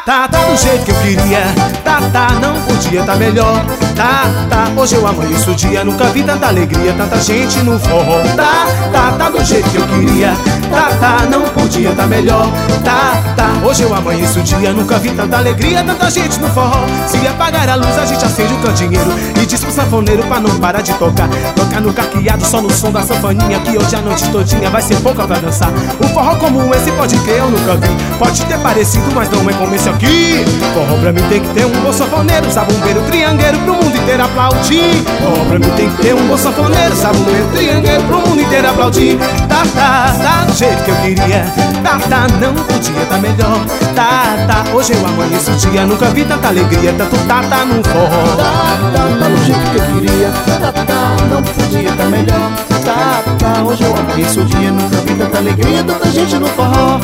tá do jeito que eu queria. Não podia tá melhor. Hoje eu amanheço o dia, nunca vi tanta alegria, tanta gente no forró. Tá do jeito que eu queria. Não podia tá melhor. Hoje eu amanheço o dia, nunca vi tanta alegria, tanta gente no forró. Se apagar a luz a gente acende o candeeiro e diz pro sanfoneiro pra não parar de tocar. Tocar no carqueado, só no som da sanfoninha, que hoje a noite todinha vai ser pouca pra dançar. Um forró como esse pode crer, eu nunca vi. Pode ter parecido, mas não é como esse aqui. Forró pra mim tem que ter um bom sanfoneiro, zabumbeiro, triangueiro, pro mundo inteiro aplaudir. Forró pra mim tem que ter um bom sanfoneiro, zabumbeiro, triangueiro, pro mundo inteiro aplaudir. Tá do jeito que eu queria. Não podia tá melhor. Hoje eu amanheço o dia, nunca vi tanta alegria, tanto no forró. Tá do jeito que eu queria. Não podia tá melhor. Hoje eu amanheço o dia, nunca vi tanta alegria, tanta gente no forró.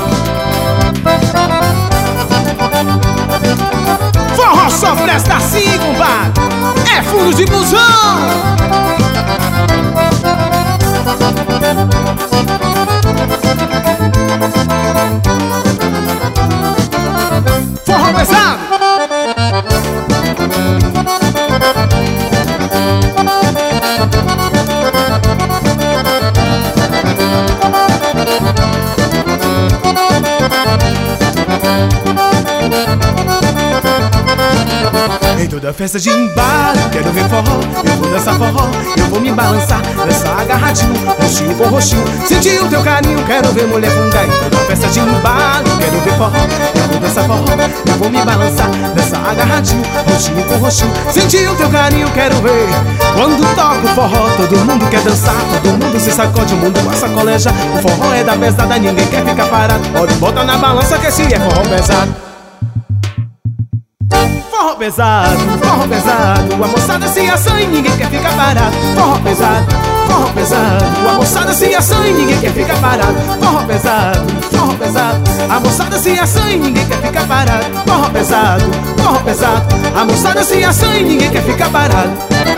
Forró só presta assim, compadre. É fundo de busão. Forró pesado. Em toda festa de embalo, quero ver forró. Eu vou dançar forró, eu vou me balançar, dançar agarradinho, roxinho com roxinho. Sentir o teu carinho, quero ver mulher fungar. Em toda festa de embalo, quero ver forró. Eu vou dançar forró, eu vou me balançar, dançar agarradinho, roxinho com roxinho. Sentir o teu carinho, quero ver. Quando toco forró, todo mundo quer dançar, todo mundo se sacode, o mundo a sacoleja. O forró é da pesada, ninguém quer ficar parado. Pode botar na balança que esse é forró pesado. Forró pesado, a moçada se assanha e ninguém quer ficar parado. Forró pesado, a moçada se assanha e ninguém quer ficar parado. Forró pesado, a moçada se assanha e ninguém quer ficar parado. Forró pesado, a moçada se assanha e ninguém quer ficar parado.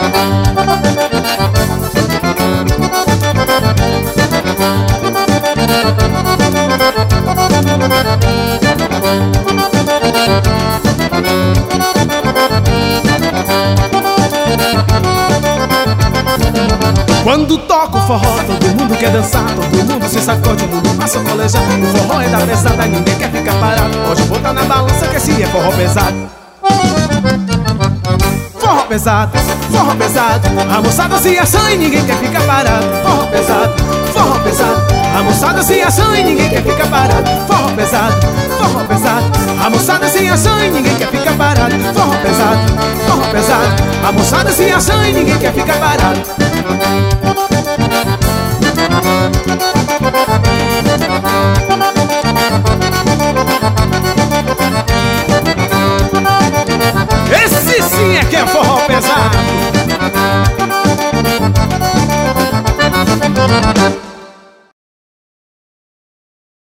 Quando toco forró, todo mundo quer dançar, todo mundo se sacode, o mundo passa a colejar. O forró é da pesada, ninguém quer ficar parado. Pode botar na balança que esse é forró pesado. Forró pesado, a moçada se assanha e ninguém quer ficar parado. Forró pesado, a moçada se assanha e ninguém quer ficar parado. Forró pesado, a moçada se assanha e ninguém quer ficar parado. Forró pesado, a moçada se assanha e ninguém quer ficar parado.